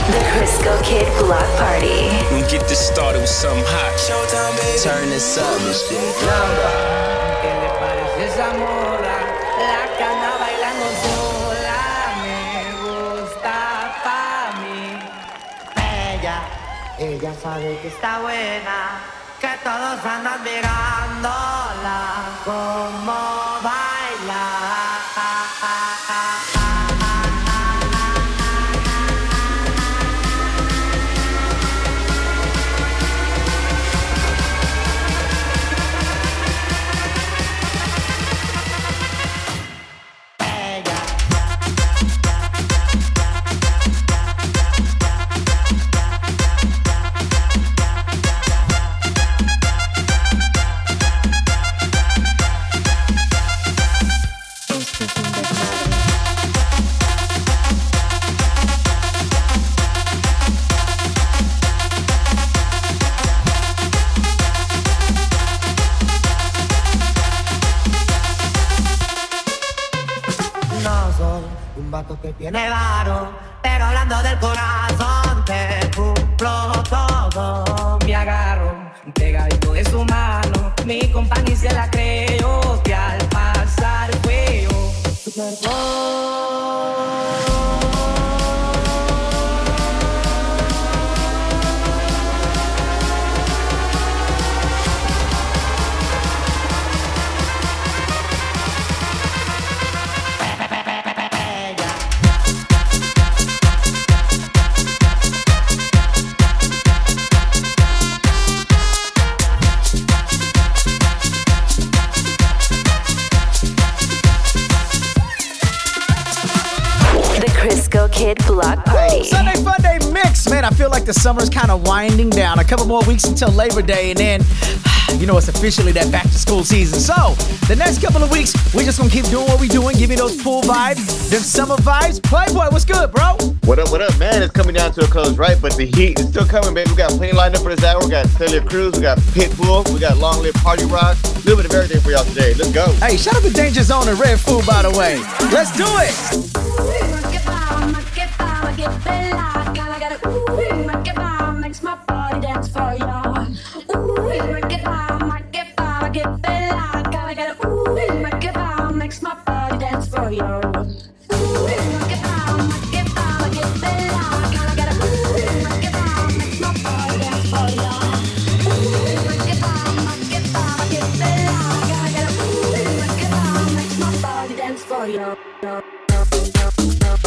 The Crisco Kid Block Party. We get this started with something hot. Showtime, baby. Turn this up and shit. ¿Qué le parece esa moda? La que anda bailando sola me gusta pa' mí. Ella sabe que está buena, que todos andan mirándola como baila. Un vato que tiene varo, pero hablando del corazón te cumplo todo. Me agarro pegadito de su mano, mi compañía se la creo, que al pasar fue yo. Su cuerpo Crisco Kid Block Party. Woo, Sunday Funday mix. Man, I feel like the summer's kind of winding down. A couple more weeks until Labor Day, and then, you know, it's officially that back to school season. So, the next couple of weeks, we're just gonna keep doing what we're doing, give you those pool vibes, them summer vibes. Playboy, what's good, bro? What up, man? It's coming down to a close, right? But the heat is still coming, baby. We got plenty lined up for this hour. We got Celia Cruz, we got Pitbull, we got Long Live Party Rock. A little bit of everything for y'all today. Let's go. Hey, shout out to Danger Zone and Red Food, by the way. Let's do it. Get bella, gotta get it. Ooh, make it bomb, makes my body dance for ya. Ooh, make it bomb, get bella, gotta get it. Ooh, make it bomb, makes my body dance for ya. Ooh, make it bomb, get bella, gotta get it. Ooh, make it bomb, makes my body dance for ya. Ooh, make it bomb, get bella, gotta get it. Ooh, make it bomb, makes my body dance for ya.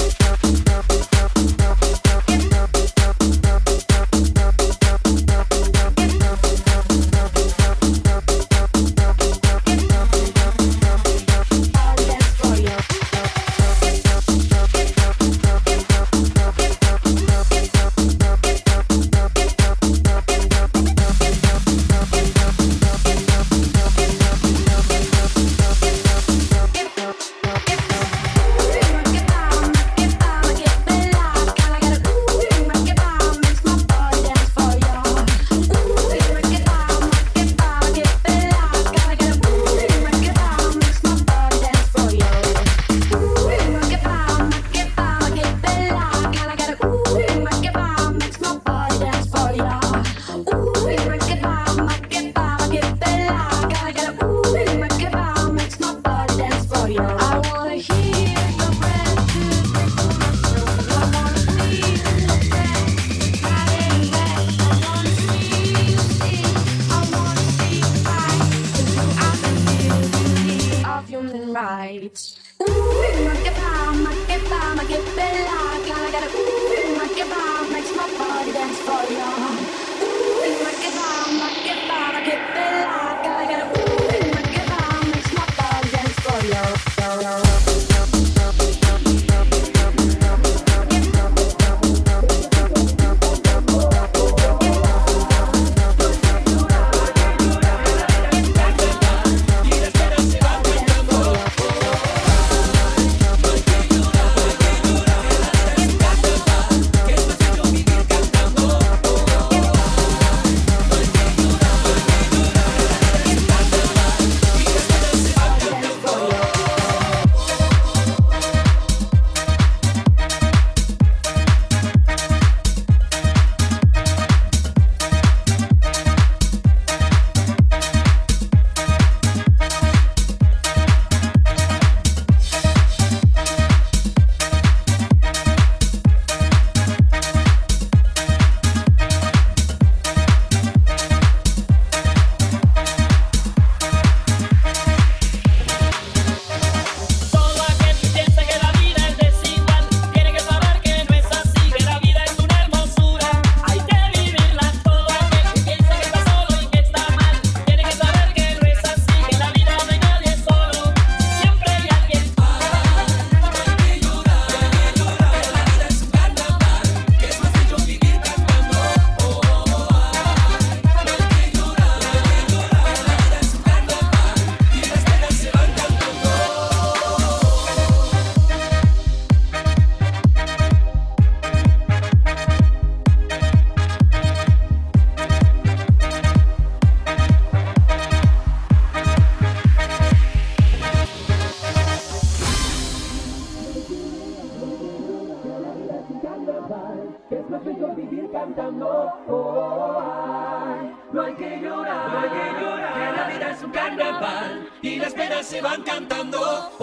cantando. No hay que llorar, no hay que llorar, que la vida es un carnaval y las penas se van cantando.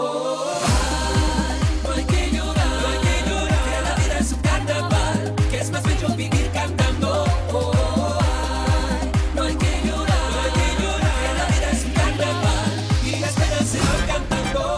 No hay que llorar, no hay que llorar, que la vida es un carnaval, que es más bello vivir cantando. No hay que llorar, no hay que llorar, que la vida es un carnaval y las penas se van cantando.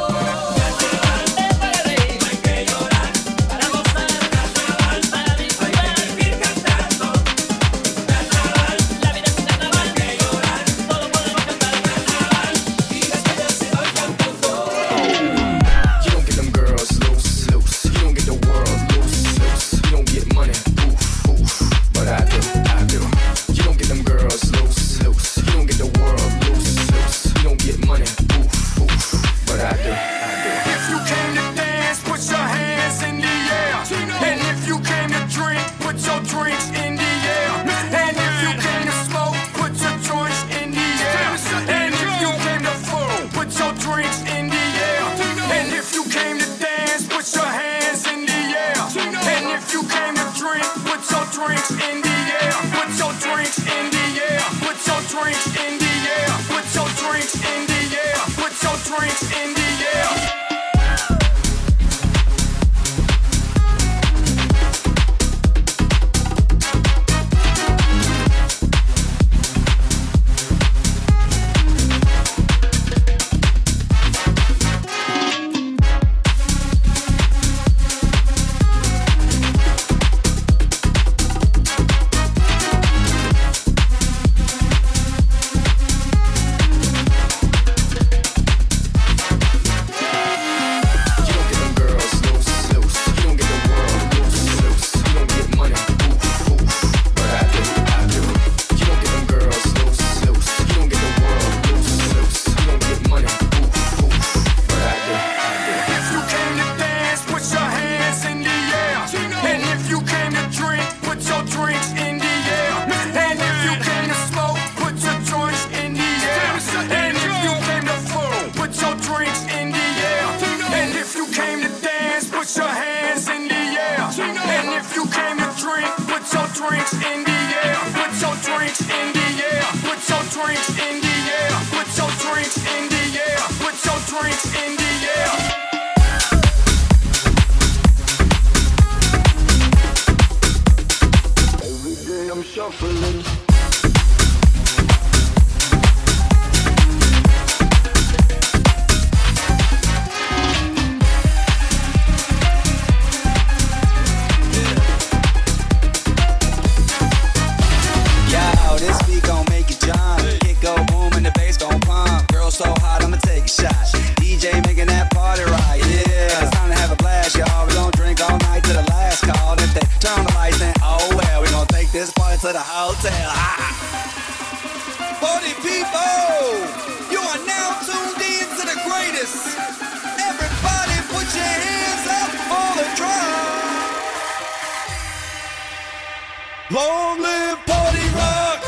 Long live party rock.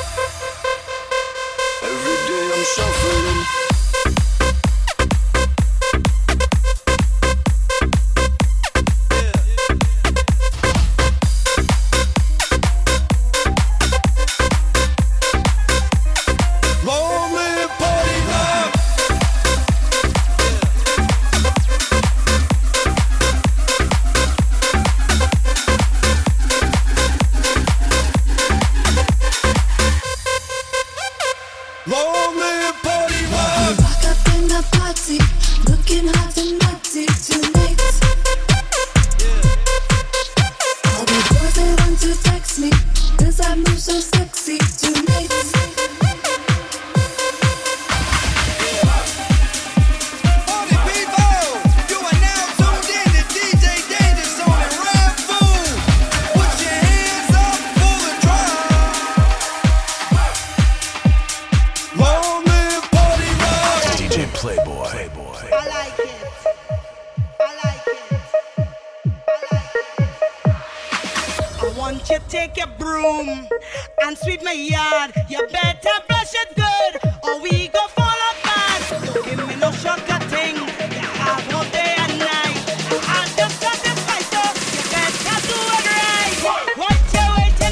Every day I'm shuffling. Wait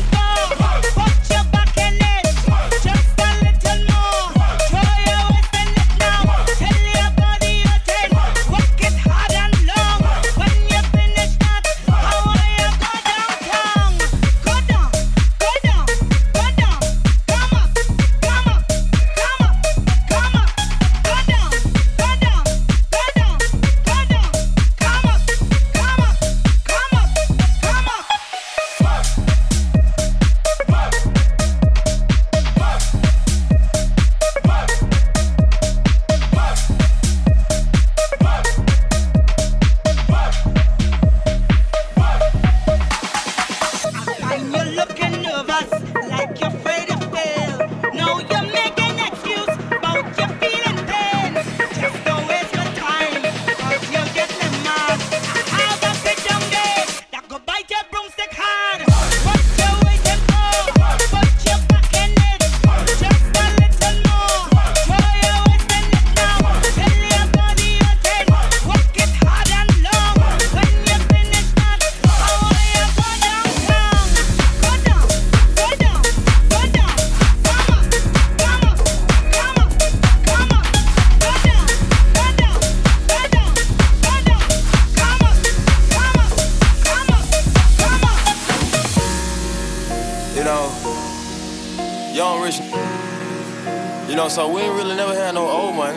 You know, young rich. You know, so we ain't really never had no old money.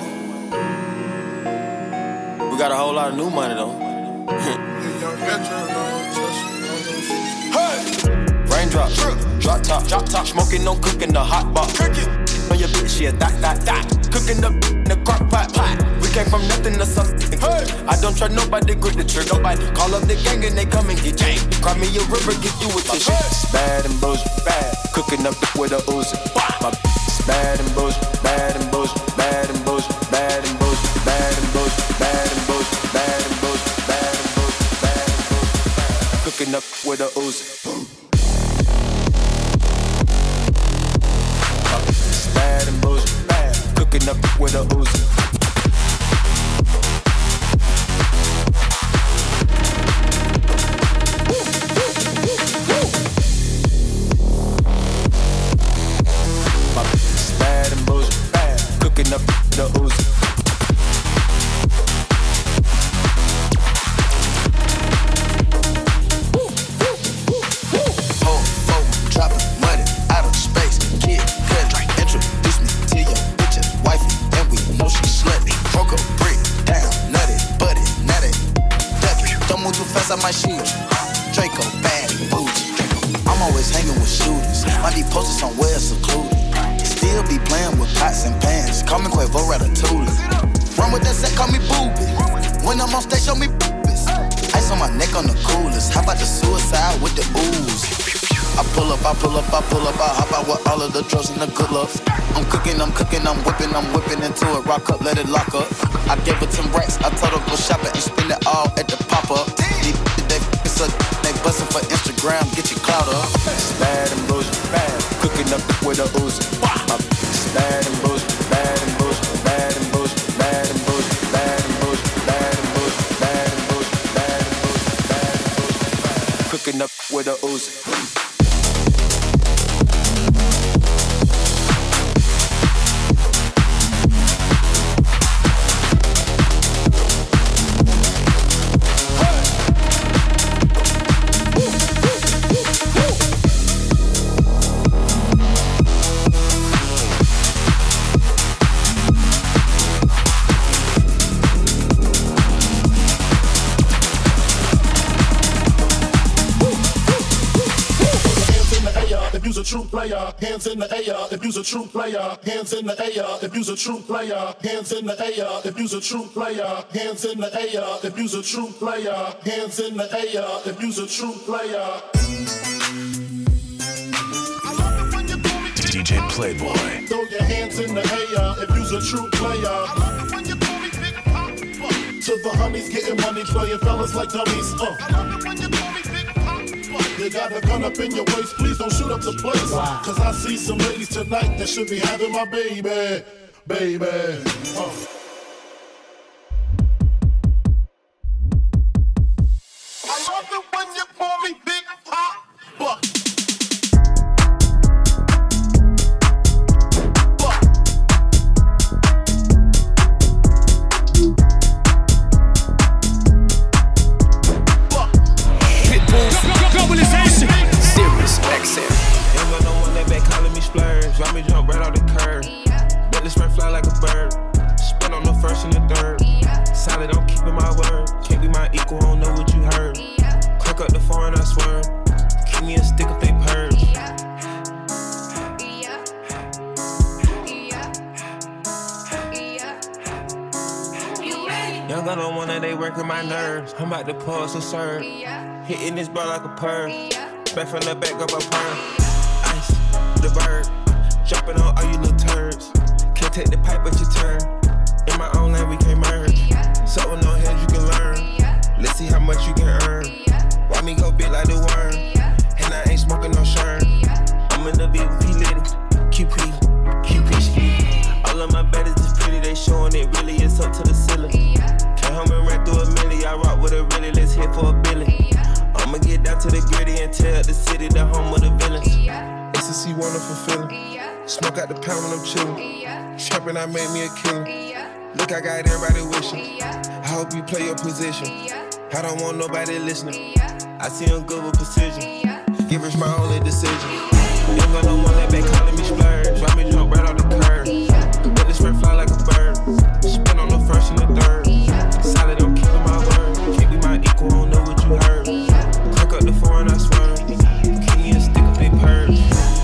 We got a whole lot of new money though. Hey! Raindrop, drop top, smoking, no cooking, the hot box. On your bitch, yeah, that. Cooking up in the crock pot. We came from nothing to something. Hey. I don't try nobody, grip the trigger. Nobody call up the gang and they come and get you. Cry me a river, get you with your shit. Bad and bullshit, bad. Cooking up with a Uzi. My bad and bullshit, bad and bullshit, bad and bullshit, bad and bullshit, bad and bullshit, bad and bullshit, bad and bullshit, bad and bullshit, bad and bullshit. Cooking up with a Uzi. Bad and bullshit, bad. Cooking up with a Uzi. Bad and bullshit, bad. Cooking up the Uzi. I might shoot you. Draco, bad, bougie. I'm always hanging with shooters. Might be posted somewhere secluded. Still be playing with pots and pans. Call me Quavo Ratatouille. Run with that set, call me Booby. When I'm on stage, show me boobies. Ice on my neck on the coolest. How about the suicide with the ooze? I pull up, I hop out with all of the drugs and the good looks. I'm cooking, I'm whipping into it. Rock up, let it lock up. I gave her 10 racks, I told her go shopping and spend it all at the pop-up. They bustin' for Instagram, get your clout up. Bad and bullshit, bad. Cooking up with a Uzi. Bad and bullshit, bad and bullshit, bad and bullshit, bad and bullshit, bad and bullshit, bad and bullshit, bad and bullshit, bad and bullshit, bad and bullshit. Cooking up with a Uzi. True player, hands in the air. If you's a true player, hands in the air. If you's a true player, hands in the air. If you's a true player, hands in the air. If you's a true player, hands in the air. If you's a true player. DJ Playboy. Throw your hands in the air. If you's a true player. To the honeys getting money, playing fellas like dummies. You got a gun up in your waist, please don't shoot up the place. Cause I see some ladies tonight that should be having my baby. I love it when you call me Big Pop. Drop me jump right off the curb. Bet this man fly like a bird. Spin on the first and the third. Solid, I'm keeping my word. Can't be my equal, I don't know what you heard. Crack up the phone, I swear. Keep me a stick if they purge. Young gun on one that they working my nerves. I'm about to pause and serve. Hitting this bar like a perm. Back from the back up a perm. Ice, the bird. Dropping on all you little turds. Can't take the pipe but you turn. In my own lane we can't merge. So with no hands you can learn. Let's see how much you can earn. Why me go big like the worm? And I ain't smoking no shern. I'm in the VIP lady. QP ski. All of my baddies is pretty, they showing it really is up to the ceiling. Can't help me run through a milli. I rock with a really, let's hit for a billy. I'ma get down to the gritty and tell the city the home of the villains. Ecstasy wonderful feeling. Smoke out the pound when I'm chillin'. Trappin', I made me a killer. Look, I got everybody wishing. I hope you play your position. I don't want nobody listening. I see him good with precision. Give us my only decision. You don't got no one that back calling me splurge. Why me jump right off the curb? Let this spread fly like a bird. Spin on the first and the third. Solid, I'm keeping my word. Can't be my equal, don't know what you heard. Crack up the foreign, I swear. Can you stick a big purge?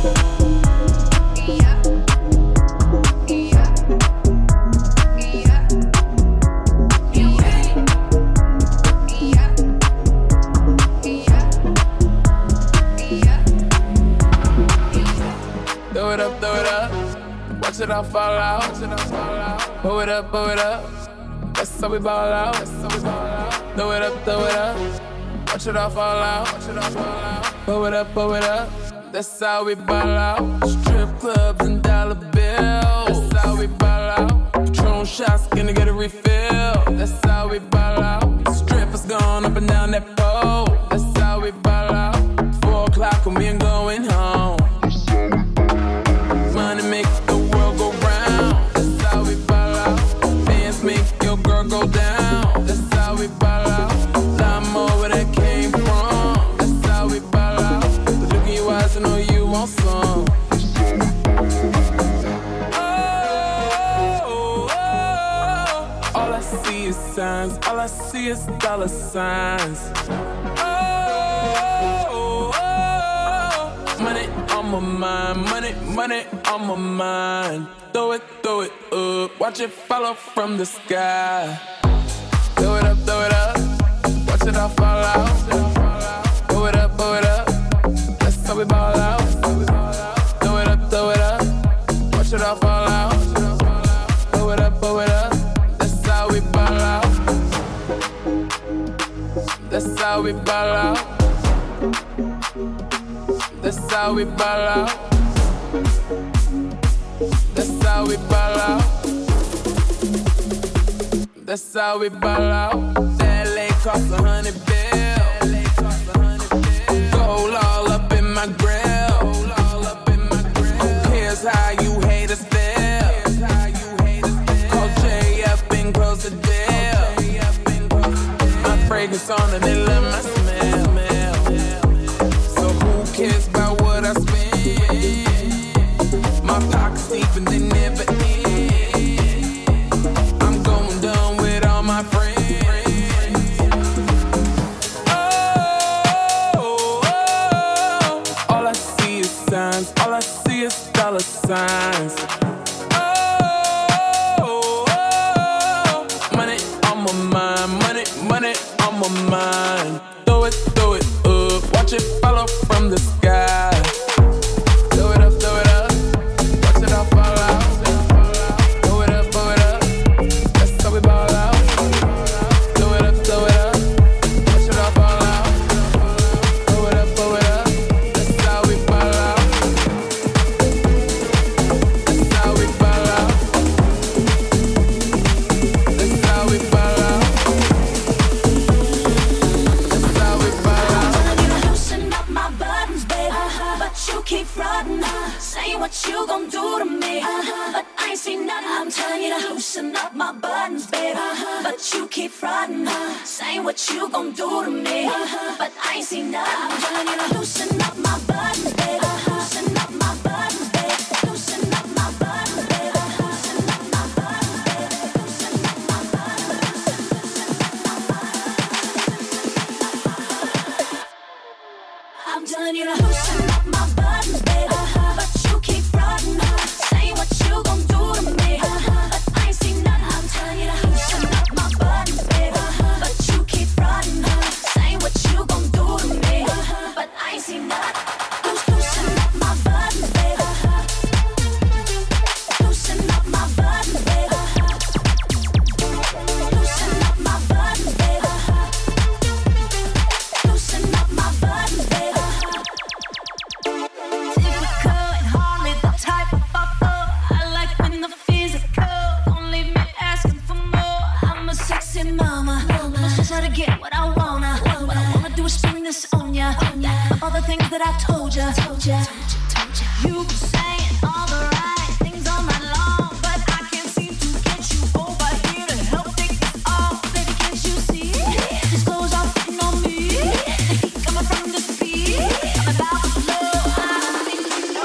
Throw it up, watch it all fall out. Blow it up, that's how we ball out. Throw it up, watch it all fall out. Blow it up, that's how we ball out. Strip clubs and dollar bills, that's how we ball out. Patron shots, gonna get a refill, that's how we ball out. Strippers going up and down that pole, that's how we ball out. 4 o'clock and we ain't going home. Money make the world go round, that's how we ball out. Bands make your girl go down, that's how we ball out. Lot more where that came from, that's how we ball out. Look in your eyes, I know you want some. All I see is signs, all I see is dollar signs. Money on my mind, money on my mind. Throw it up, watch it follow from the sky. Throw it up, watch it all fall out. Throw it up, that's how we ball out. Throw it up, watch it all fall out. Throw it up, that's how we ball out. That's how we ball out. That's how we ball out. That's how we ball out. That's how we ball out. That LA cost $100 bills. Gold all up in my grill. Who cares how you haters feel? Call J up and close the deal. My fragrance on and they love my smell. Who cares about what I spend? My pockets deep and they never end. I'm going down with all my friends. All I see is signs, all I see is dollar signs. Money on my mind, money on my mind. Throw it up, watch it follow from the sky. Throw it up, watch it all fall out. Throw it up, that's how we ball out. Throw it up, watch it all fall out. Throw it up, that's how we ball out. That's how we ball out. That's how we ball out. That's how we ball out. Loosen up my buttons, baby, but you keep frontin', saying what you gon' do to me, but I ain't seen nothing. I'm telling you to loosen up my buttons, baby, but you keep frontin', saying what you gon' do to me, but I ain't seen nothing. I'm telling you to loosen up my buttons, baby, loosen up my buttons, baby, loosen up my buttons, baby, loosen up my buttons, baby, loosen up my buttons, I'm telling you to loosen up my buttons, baby, but you keep frontin', saying what you gon' do to me, but I ain't seen nothing. I'm telling you to loosen up my buttons, baby, but you keep frontin', saying what you gon' do to me, but I ain't seen nothing. Loosen up my buttons, baby, loosen up my buttons, baby, loosen up my buttons, baby, loosen up my buttons, baby. Typical and hardly the type of buffer. I like when the physical don't leave me asking for more. I'm a sexy mama, I'm just try to get what I wanna. What I wanna do is spring this on ya. All the things that I told ya. You been saying all the right things all night long, but I can't seem to get you over here to help take this off. Baby, can't you see? These clothes are fitting on me. The heat coming from this beat. I'm about to blow. I think you know.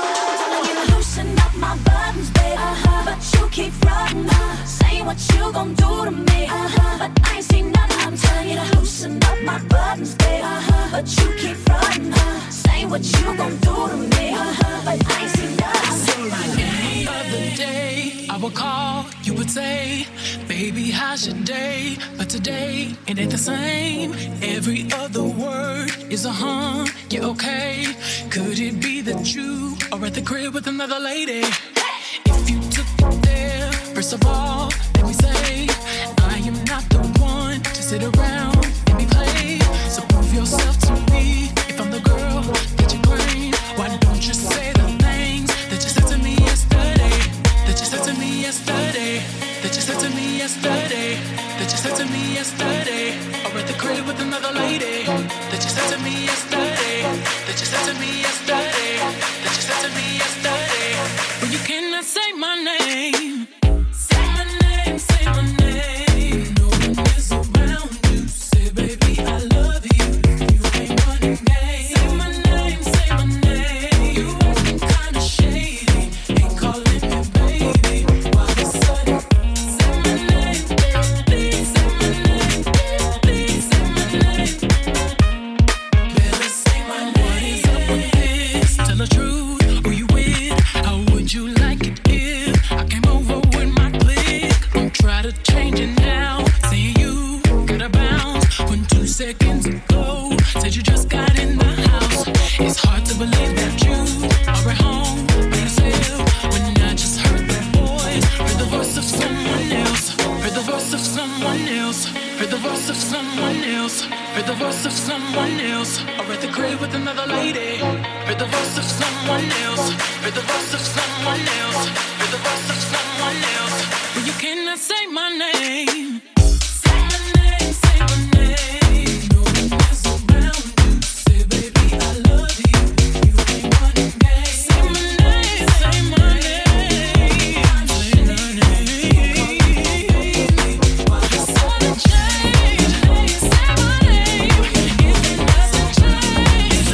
what you gon' do to me. But I ain't seen nothing. The other day, I would call, you would say, baby, how's your day? But today, it ain't the same. Every other word is a yeah, okay. Could it be that you are at the crib with another lady? If you took it there, first of all, let me say, I am not the one to sit around and be played. So prove yourself to me. If I'm the girl that you claim, why don't you say the things that you said to me yesterday? That you said to me yesterday. That you said to me yesterday. That you said to me yesterday. Or at the crib with another lady. That you said to me yesterday. That you said to me yesterday. That you said to me yesterday. But you cannot say my name. Say my name, say my name. No one is around you. Say, baby, I love you. You ain't running game. Say my name, say my name. You acting kinda shady. Ain't calling me baby. Why you sudden? Say my name, please. Say my name, please. Say my name. Better say my name. What is up with this? Tell the truth. Who you with? How would you like it if I came over with my clique? Don't try to change it now. Saying you gotta bounce when 2 seconds ago said you just got in the house. It's hard to believe that you are at home by yourself when I just heard the voice, heard the voice of someone else, heard the voice of someone else, heard the voice of someone else, heard the voice of someone else, or at the crib with another lady, heard the voice of someone else, heard the voice of someone else, heard the voice of someone else. But you cannot say my name. Say my name, say my name. No one is around you. Say, baby, I love you. You ain't running game. Say my name, say my name. Say my name. Why you sudden change? Say my name. If it doesn't change,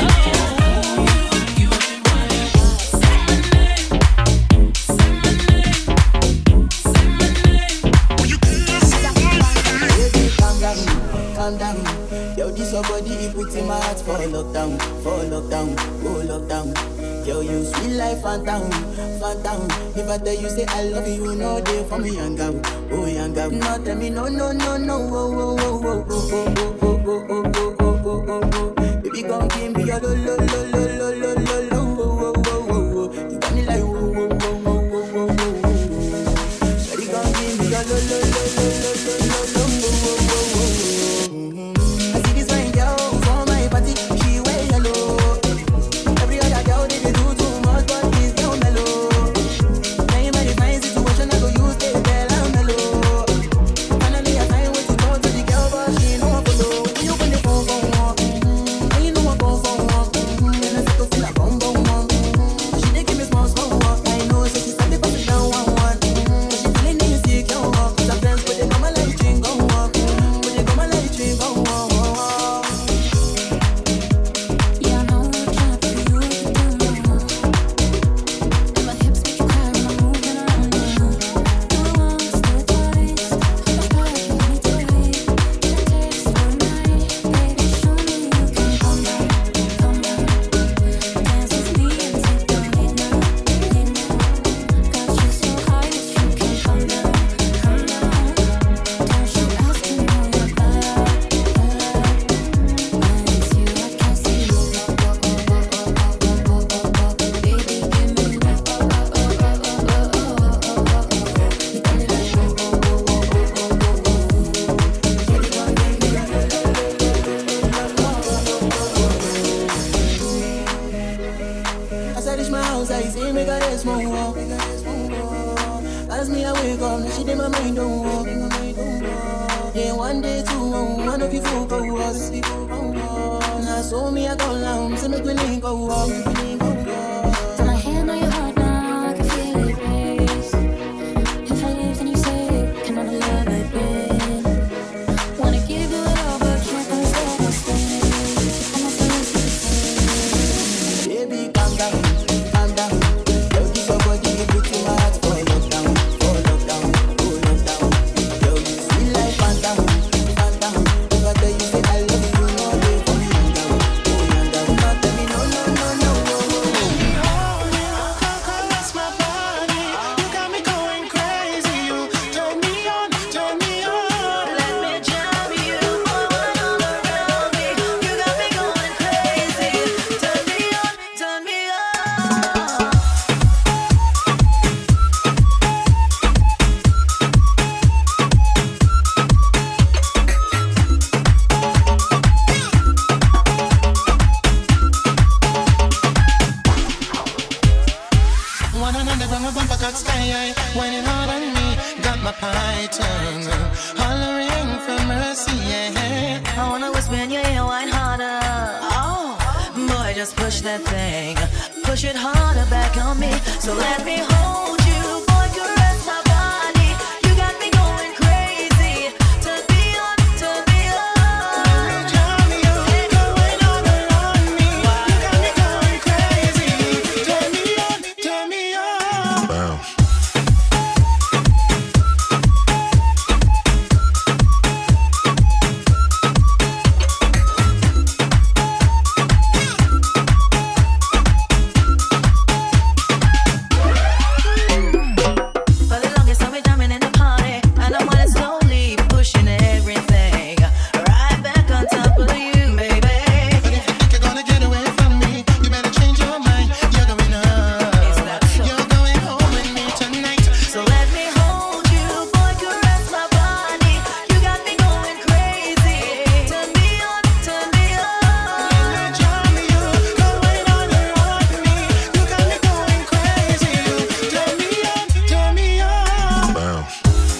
you ain't running. Say my name. Say my name. Say my name. Baby, calm down, calm down. Yo, this your body, it puts in my heart for lockdown, oh lockdown. Yo, you sweet life, phantom, phantom. If I tell you say I love you, you know they for me, young girl, oh young girl. No, tell me no, no, no, no, oh, oh, oh, oh, oh, oh, oh, oh, oh, oh, oh, oh, oh, oh. Baby, come give me your lo, lo, lo, lo, lo, lo, lo, lo, oh, oh, oh, oh, oh. You got me like, oh, oh, oh, oh, oh, oh, oh, oh. Shawty, come give me your lo, lo, lo, lo, lo, lo, lo, lo, oh, oh, oh, oh, oh. I see this fine girl for my party, she wear yellow. Every other girl they do too much, but this girl mellow. Now in my fine situation, I go use the bell and mellow. Finally I find way to talk to the girl, but she ain't no one follow. When you gonna phone for one? When you know I go for one? Then I start to feel like bum bum bum. She dey give me small small one. I know so she start to pass it down one one. But she feeling insecure, 'cause her friends put it on my light ring go on. Put it on my light ring go on. Yeah, I know I try to be with you. And my hips make you cry when I'm moving around you. Do it once, do it twice. I'll try to hold me tight. Can I taste for a night? Baby, show me you can calm down, calm down. Dance with me and take the lead now, lead now. Got you so high that you can't calm down, calm down. Don't you ask me no, you're better, better. When it's you, I can't see you. Baby, give me that. You got me like, you got me As I reach my house, I see me got a small walk. As me I wake up, now she did my mind don't walk. Yeah, one day, two, one of you folk go us. Now so me I go down, so make me link go walk. Put my hand on your heart now, I can feel it race. If I leave, then you say, can never love again. Wanna give you it all, but can't stay, can't stay. I'm not supposed to stay. Baby, calm down, calm down. Yo, this your body, it puts in my heart for lockdown, oh lockdown. Yo, you sweet life, phantom, phantom. If I tell you say I love you, you know they for me, young girl, oh young girl. No, tell me no, no, got sky whining hard on me. Got my python hollering for mercy. Yeah. I wanna whisper in your ear, whine harder. Oh, boy, just push that thing. Push it harder back on me. So let me hold you, boy, caress my body. You got me going crazy. Turn me on, turn me on. Turn me on, going all around me. You got me going crazy. Turn me on, turn me on. Bounce. For the longest time we jamming in the party, and I'm wanna slowly pushing everything right back on top of you, baby. But if you think you're gonna get away from me, you better change your mind. You're going up. Is that so? You're going home with me tonight. So let me hold you, boy, caress my body. You got me going crazy. Turn me on, turn me on. Turn me on, going all around me. You got me going crazy. Turn me on, turn me on. Bounce.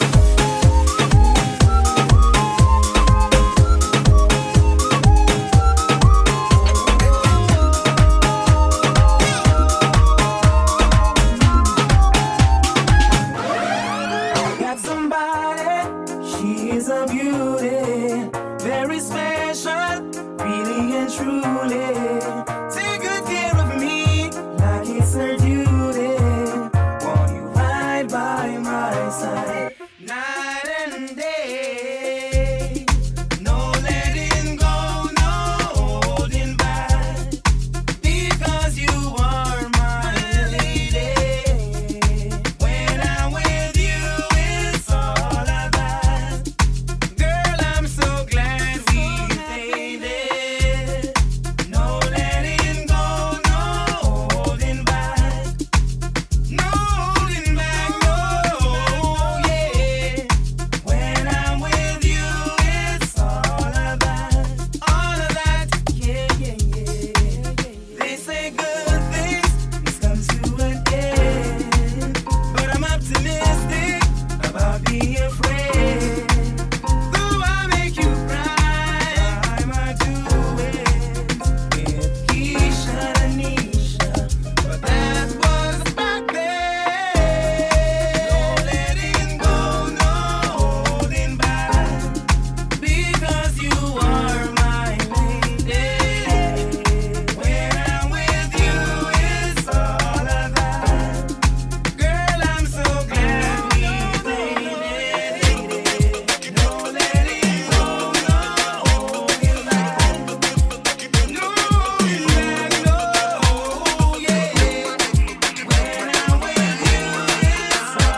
Got somebody, she is a beauty, very special, really and truly. Take good care of me, like it's her duty. Want you right by my side, night and day. No letting go, no holding back, because you are my lady. When I'm with you, it's all about. Girl, I'm so glad we made it. No letting go, no holding back. No holding back, no, yeah. When I'm with you, it's all about. All of that, yeah, yeah, yeah. They say good things must come to an end, but I'm optimistic about being friends. Though I make you cry, my doings with Keisha and Nisha, but that was back then. No letting go, no holding back, because you are my lady. When I'm with you, it's all about. Girl, I'm so glad we made it. No letting go, no holding back. No holding back, no, yeah. When I'm with you, it's all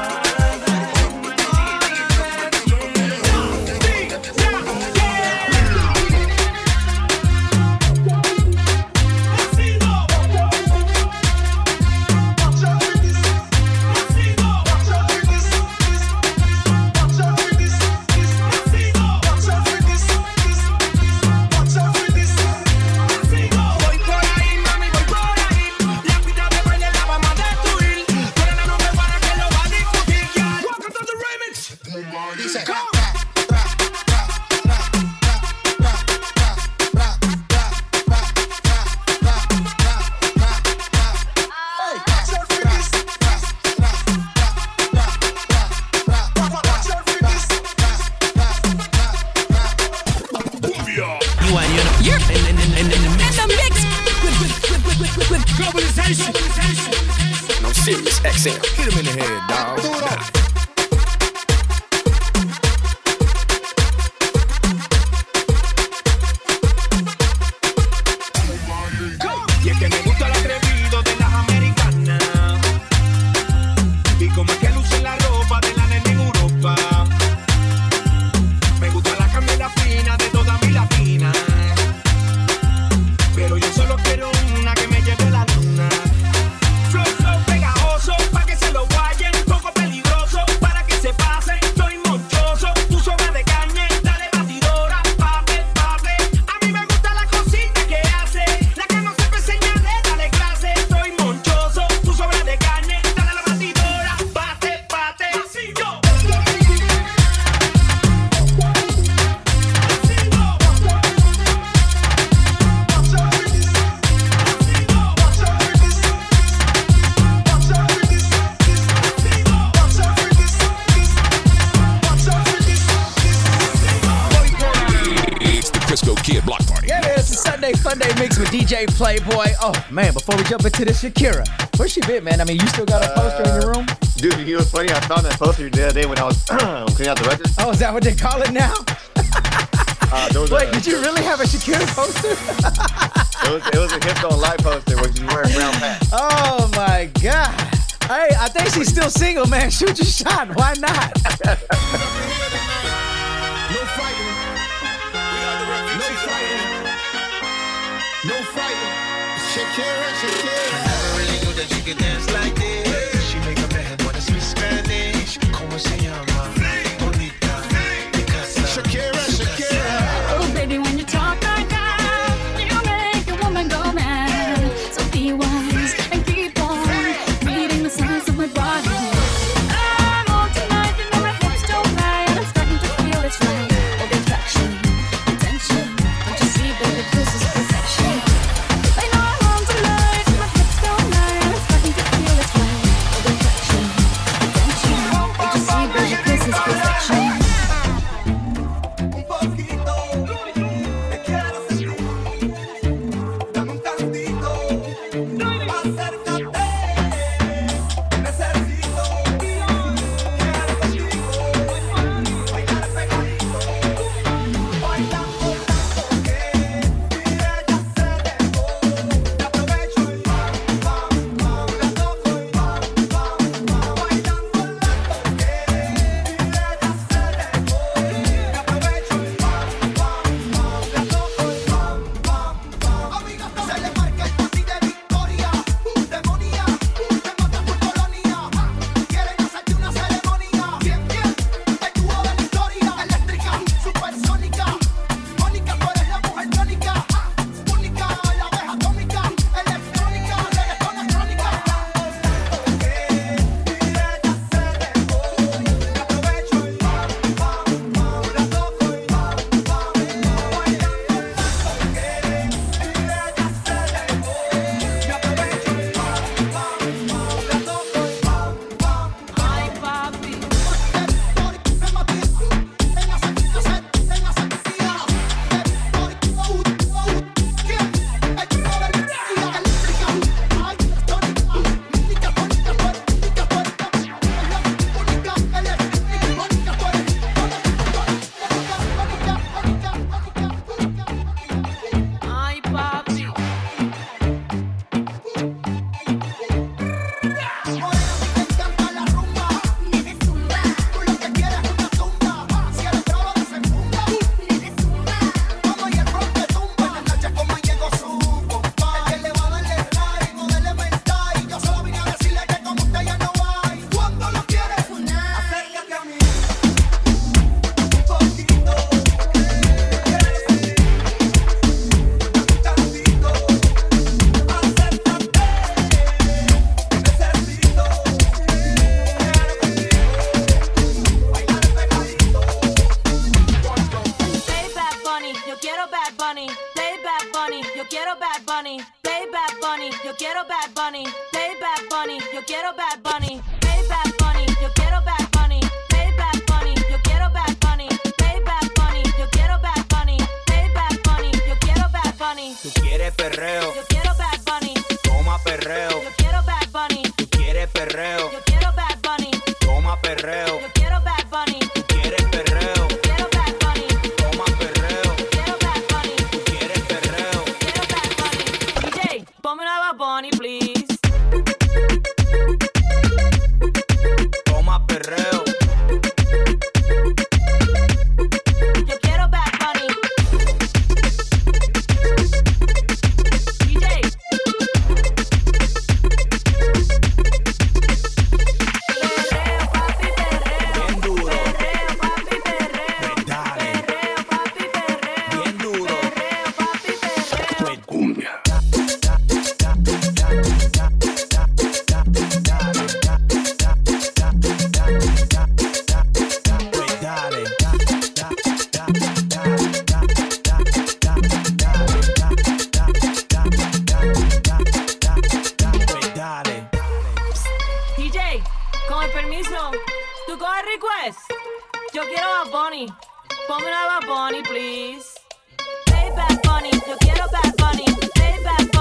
Voy por ahí, mami, voy por ahí. La vida de baile la vamos a destruir. Tú eres la nombre para que lo va a discutir, girl. Welcome to the remix. Dice, You're in the mix with globalization. No serious XM. Hit him in the head, dog. Y es que me gusta el atrevido de las americanas. Y como es que luce la ropa de la nena en Europa. Me gusta la camisa fina de toda mi latina. Pero yo solo quiero una que me lleve la luna. Flow, flow pegajoso, pa' que se lo guayen. Poco peligroso, DJ Playboy. Oh, man, before we jump into this, Shakira, where's she been, man? I mean, you still got a poster in your room? Dude, you know what's funny? I found that poster the other day when I was cleaning out the record. Oh, is that what they call it now? Wait, did you really have a Shakira poster? it was a Hips Don't Lie poster where she's wearing brown pants. Oh, my God. Hey, I think she's still single, man. Shoot your shot. Why not? No fighting. No fighting. No fighting. Shakira, Shakira. I never really knew that you could dance like this. She make a man wanna speak Spanish. Como se llama? Bonita. Shakira, Shakira. Oh, baby, when you talk like that, you make a woman go mad. So be wise and keep on reading the signs of my body. I'm on tonight, you know my hips don't lie, and I'm starting to feel it's right. All the attraction, attention, don't you see, baby, this is perfection. I know I'm on tonight, my hips don't lie, and I'm starting to feel it's right. All the attraction, attention, don't you see, baby, this is perfection. ¿Tú coges request? Yo quiero Bad Bunny. Ponme una Bad Bunny, please. Hey, Bad Bunny. Yo quiero Bad Bunny. Hey, Bad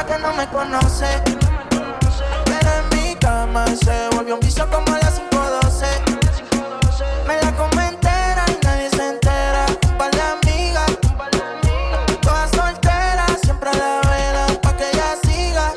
la que no me conoce. Pero en mi cama se volvió un vicio como a las 5:12. Me la come entera y nadie se entera. Un par de amigas, todas solteras, siempre a la vela pa' que ella siga.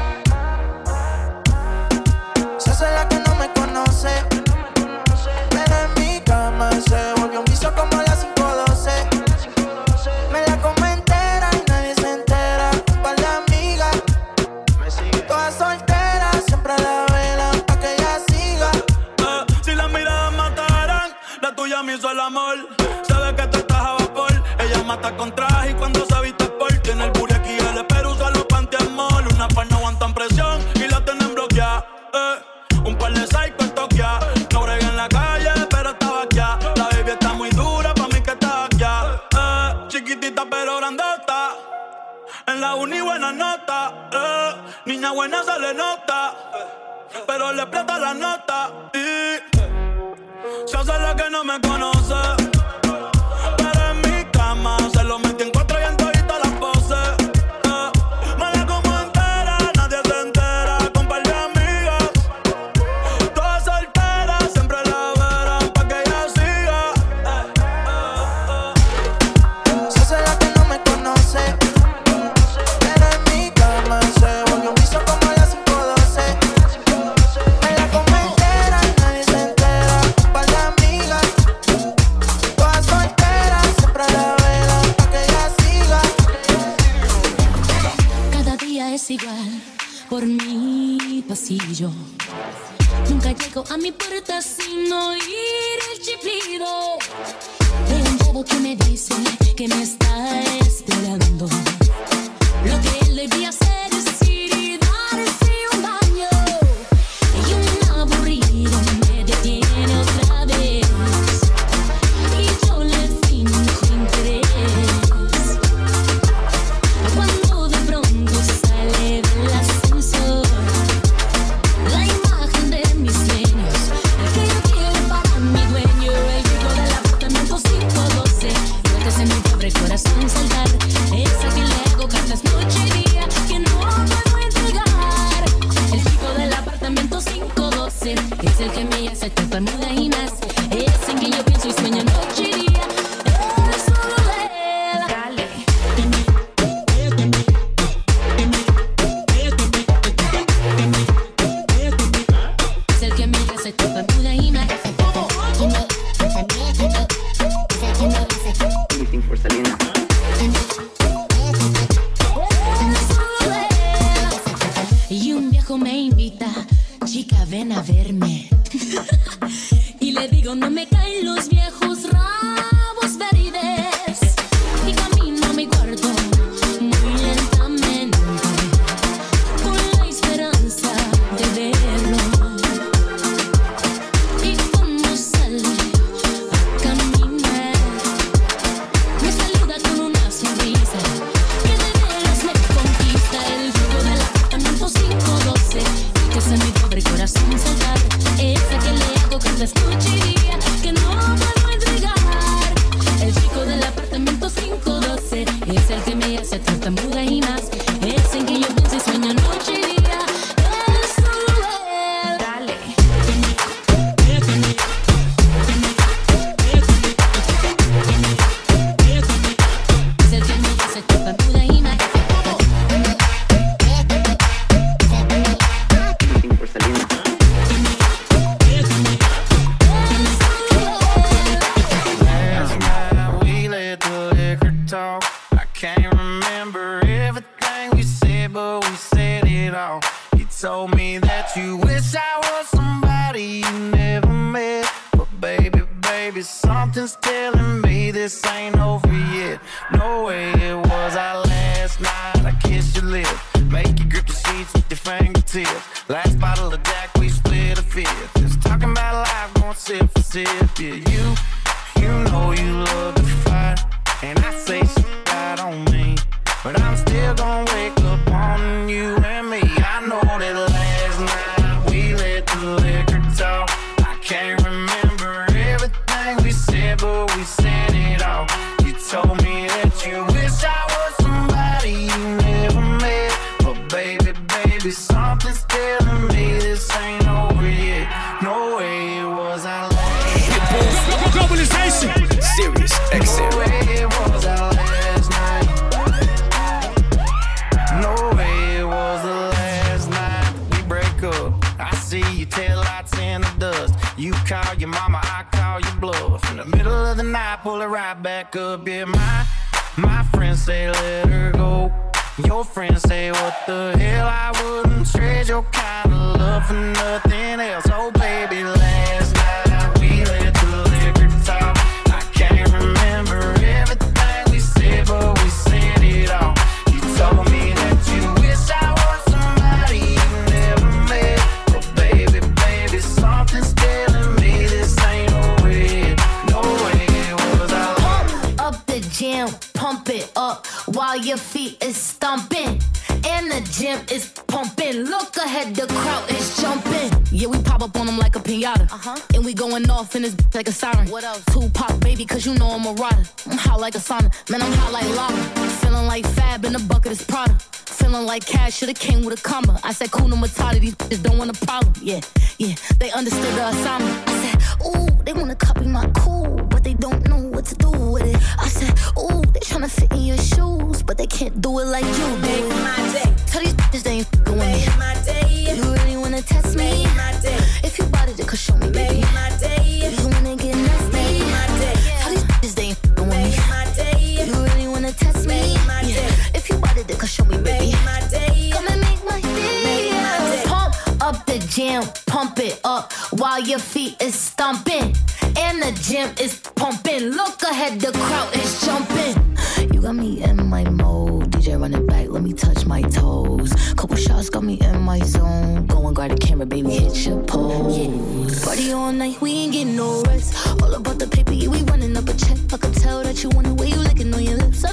Se hace la que no me conoce. Pero en mi cama se volvió un vicio como a las 5:12. Me la come entera y nadie se entera. Un par de amigas, todas solteras, siempre a la vela pa' que ella siga. Si las miradas mataran, la tuya me hizo el amor. Sabe que tú estás a vapor. Ella mata con traje y cuando se viste sport. Tiene el booty aquí, el espero usa los panty-amol. Una par no aguantan presión y la tienen bloqueada. Un par de psycho en Tokia. No brega en la calle, pero estaba aquí. La baby está muy dura, pa' mí que está aquí. Chiquitita pero grandota. En la uni buena nota. Niña buena se le nota. Pero le explota la nota. Y se hace la que no me conoce. Pero en mi cama se lo metí en 4 y en todita las poses. Me la como entera, nadie se entera. Con par de amigas, todas solteras, siempre la verán pa' que ella siga. Se hace la que no me conoce. Pero en mi cama se volvió un vicio como a las 5:12. Me la come entera y nadie se entera. Un par de amigas, todas solteras, siempre a la vela pa' que ella siga. Cada día es igual por mi pasillo. Nunca llego a mi puerta sin oír el chiflido de un dedo que me dice que me está esperando. Lo que él debía hacer es ir y darse un baño. Y un aburrido me detiene otra vez. Y yo le finjo interés. Cuando de pronto sale del ascensor la imagen de mis sueños, el que yo quiero para mi dueño, el chico del apartamento 512. Lo que hace mi pobre corazón saltar, esa que le hago cartas noche y día, que no puedo entregar. El chico del apartamento 512 es el que me hace tartamuda y más. Es en que yo pienso y sueño noche y día. Es solo él. Dale. Es el que me hace tartamuda y más. Y un viejo me invita, chica, ven a verme. Y le digo, no me caen los viejos rabos verdes. Y camino a mi cuarto muy lentamente, con la esperanza de verlo. Y cuando sale a caminar, me saluda con una sonrisa que de veras me conquista. El chico del apartamento 512, que hace mi pobre corazón saltar. Esa que le hago cartas noche y día, que no puedo entregar. El chico del apartamento 512 es el que me hace tartamuda y más. Es en que yo pienso y sueño noche y día. Es solo él. Dale. Es el que me hace tartamuda y más. Last night we let the liquor talk. I can't remember everything we said, but we said it all. You told me that you wish I was somebody you never met. But baby, something's telling me this ain't over yet. No way it was our last night. I kissed your lips, make you grip the sheets with your fingertips. Last bottle of Jack, we split a fifth. Just talking about life, going sip for sip. Yeah, you know you love to fight, and I say shit out on me, but I'm still gonna wake up on you and me. I know that last night we let the liquor talk. I can't remember everything we said, but we said it all. You told me that you wish I was somebody you never met, but could be my friends say let her go. Your friends say what the hell, I wouldn't trade your kind of love for nothing else. Oh baby, last night we let the liquor talk. I can't remember everything we said, but we said it all. You told me that you wish I was somebody you never met. But baby, something's telling me this ain't no way. No way was I. Pump up the jam, pump it up while your feet is stomping. And the gym is pumping. Look ahead, the crowd is jumping. Yeah, we pop up on them like a pinata. And we going off in this like a siren. What else? Tupac, baby, cause you know I'm a rider. I'm hot like a sauna, man, I'm hot like lava. Feeling like Fab in the bucket is Prada. Feeling like Cash should've came with a comma. I said, Kuna Matata, these bitches don't want a problem. Yeah, they understood the assignment. I said, ooh, they wanna copy my cool, but they don't know what to do with it. I said, ooh, they tryna fit in your shoes, but they can't do it like you do. Make my day. Tell these bitches they ain't f***ing with me. Make my day. You really wanna test me? Make my day. If you bought it, then could show me, baby. Make my day. You wanna get nasty? Make my day. Tell these bitches they ain't f***ing with me. Make my day. You really wanna test me? Make my day. If you bought it, then could show me, baby. Make my day. Come and make my day. Make my day. Pump up the jam, pump it up while your feet is stomping. And the gym is pumping. Look ahead, the crowd is jumping. You got me in my mode. DJ run it back, let me touch my toes. Couple shots got me in my zone. Go and grab the camera, baby, hit your pose. Party all night, we ain't getting no rest. All about the paper, yeah, we running up a check. I can tell that you want the way you licking on your lips. I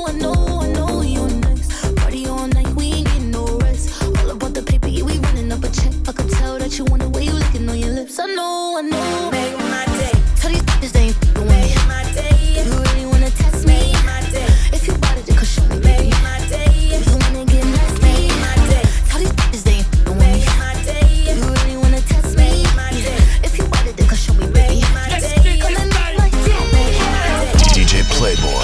know you're next. Party all night, we ain't getting no rest. All about the paper, yeah, we running up a check. I can tell that you want the way you licking on your lips. I know. Make my day. Tell these bitches they ain't f***ing with me. Make my day. You really wanna test me? Make my day. If you bought it, then could show me, baby. Make my day. You wanna get nasty? Make my day. Tell these bitches they ain't f***ing with me. Make my day. You really wanna test me? Make my day. If you bought it, then could show me, baby. Make my day. Come and make my day. DJ Playboy.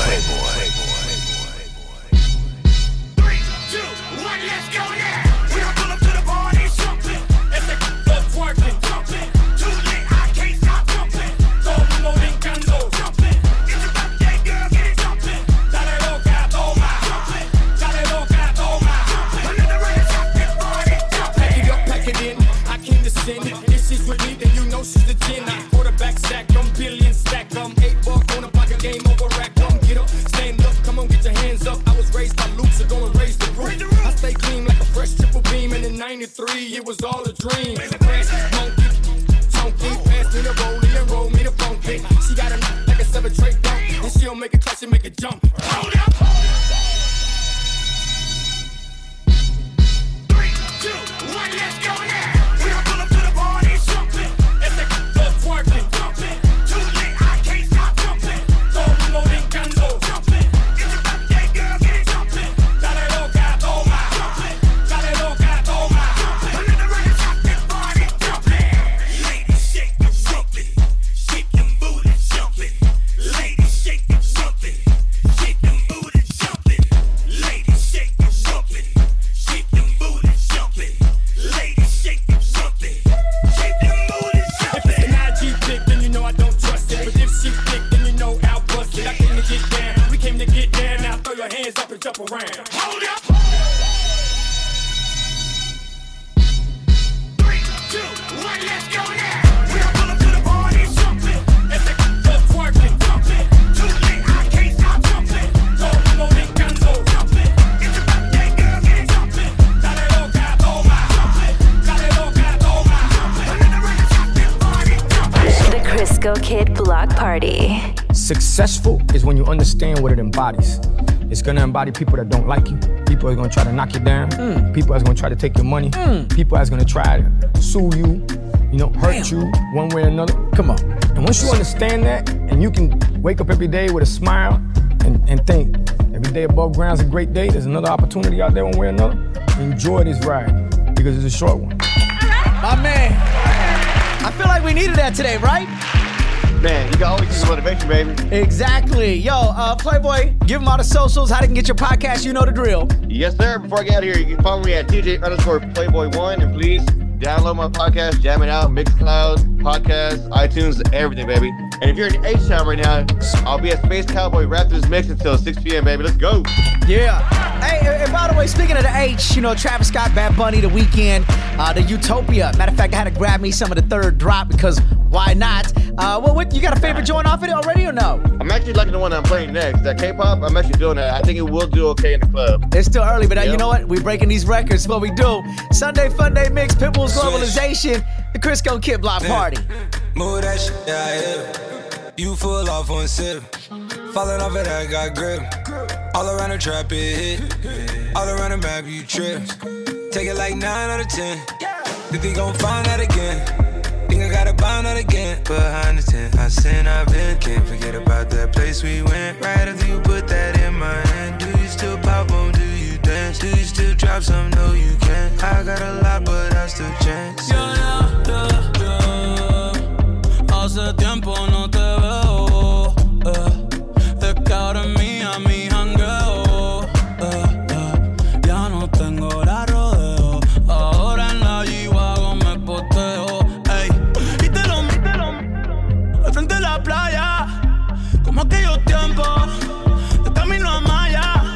3, 2, 1, let's go now. We all pull up to the party, something. It's a twerking, something. Too lit, I can't stop jumping. Todo mundo brincando, jumping. It's your birthday, girl, get it jumping. Dale loca, toma, jumping. Dale loca, toma, jumping. Another race, this party, jumping. Pack it up, pack it in. I came to sin. If she's with me, then you know she's the 10. I quarterback sack, I'm billion stack, I'm 8 buck on a pocket game over rack. Come get up, stand up, come on, get your hands up. I was raised by Luke, so go and raise the roof. I stay clean like a fresh triple beam, and in '93 it was all a dream. Fresh monkey, chunky, pass me the rollie and roll me the funky. She got a like a 7 tray dunk, and she don't make it touch, she make it jump. Hold up. 3, 2, 1, let's go now. We all pull up to the party, something. It's a twerking, jumping. Too lit, I can't stop jumping. Todo mundo brincando, jumping. It's your birthday, girl, get it jumping. Dale loca, toma, jumping. Dale loca, toma, jumping. Another race, this party, jumping. Ladies, shake them, jumping. Shake them booties, jumping. Ladies, shake them, jumping. Shake them booties, jumping. Ladies, shake them, jumping. Shake them booties, jumping. Ladies, shake them, jumping. Shake them booties, If it's an IG pic, then you know I don't trust it. But if she thick, then you know I'll bust it. I came to get down, we came to get down. Now throw your hands up and jump around. Hold up. 3, 2, 1, let's go now. We all pull up to the party, something. It's a twerking, jumping. Too lit, I can't stop jumping. Todo mundo brincando, jumping. It's your birthday, girl, get it jumping. Dale loca, toma, jumping. Dale loca, toma, jumping. Another race, this party, jumping. The Crisco Kid Block Party. Successful is when you understand what it embodies. It's gonna embody people that don't like you. People are gonna try to knock you down. People are gonna try to take your money. People are gonna try to sue you, hurt you one way or another. Come on. And once you understand that, and you can wake up every day with a smile and think, every day above ground is a great day. There's another opportunity out there one way or another. Enjoy this ride, because it's a short one. My man, I feel like we needed that today, right? Man, you can always use motivation, baby. Exactly. Yo, Playboy, give them all the socials, how they can get your podcast, you know the drill. Yes, sir. Before I get out of here, you can follow me at TJ_Playboy1, and please download my podcast, Jam It Out, Mixcloud, podcast, iTunes, everything, baby. And if you're in H-Town right now, I'll be at Space Cowboy Raptors Mix until 6 p.m., baby. Let's go. Yeah. Hey, and by the way, speaking of the H, you know, Travis Scott, Bad Bunny, The Weeknd, the Utopia. Matter of fact, I had to grab me some of the third drop because why not? You got a favorite joint off it already or no? I'm actually liking the one I'm playing next. That K-pop, I'm actually doing that. I think it will do okay in the club. It's still early, but you know what? We're breaking these records. What we do. Sunday Fun Day Mix, Pitbull's Globalization, the Crisco Kid Block Party. Move that shit, yeah. You full off on sip. Falling off it, I got grip. All around the trap, it hit. All around the map, you trip. Take it like 9 out of 10. Think they gon' find that again. Think I gotta find that again. Behind the tent, I sin, I've been. Can't forget about that place we went. Right after you put that in my hand. Do you still pop on? Do you dance? Do you still drop some? No, you can't. I got a lot, but I still chance. Hace tiempo no te veo, de cara en mí a mi jangueo, ya no tengo la rodeo, ahora en la G-Wagon me poteo, ey, y te lo al frente de la playa, como aquellos tiempos, de camino a Maya,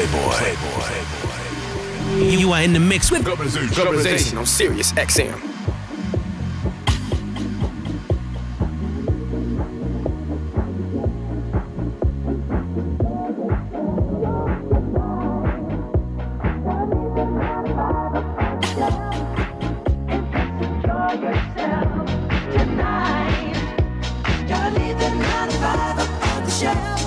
Playboy. You are in the mix with Globalization on Sirius XM. Tonight, gotta leave the 9 to 5 up on the shelf.